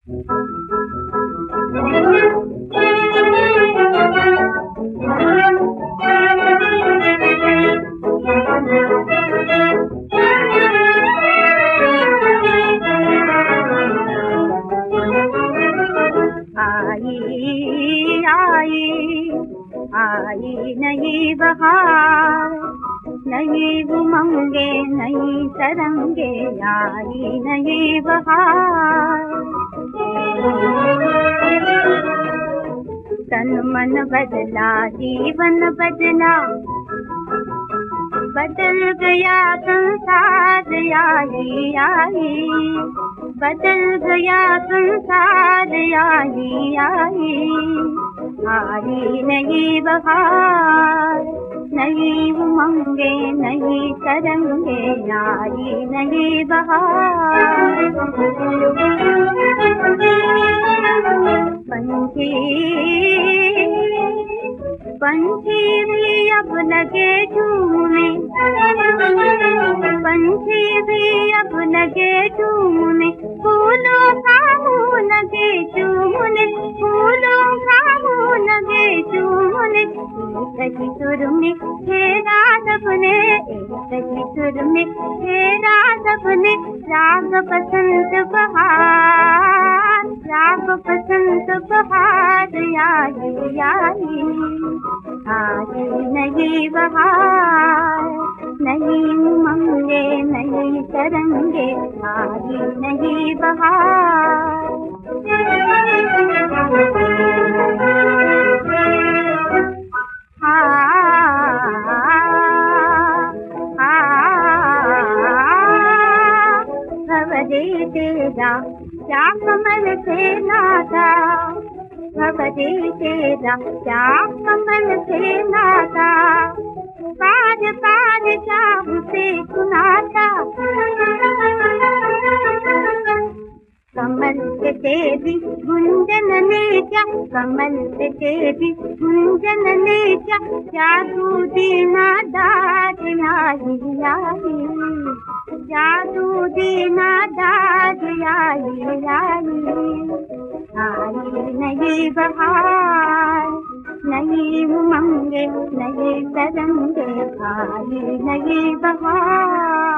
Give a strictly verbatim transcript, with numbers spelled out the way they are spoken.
आई आई आई नई बहार, नई उमंगे नई तरंगे, आई नई बहार। तन मन बदला जीवन बदला, बदल गया संसार, आई आई बदल गया संसार, आई आई आई नई बहार, नई उमंगे नई तरंगे, आई नई बहार। पंछी पंछी भी अब लगे झूमने, पंछी भी अब लगे झूमने, फूलों का मुँह लगे चूमने, फूलों का मुँह लगे चूमने। एक ही सुर में खेला सबने, एक ही सुर में खेला सबने, राग बसंत बहार, राग बसंत बहार, आई आई आई नई बहार, नई उमंगे नई तरंगे, आई नई बहार। आ खबरे तेरा क्या कमल से नाता, खबरे तेरा क्या कमल से नाता, पार पार जाऊं से सुनाता। कमल से तेरी गुंजन ने क्या, कमल से तेरी गुंजन ने क्या, जादू दीना दाद आई आई, जादू दीना दाद आई आई आई नई बहार, नई उमंगे नई तरंगे, आई नई बहार।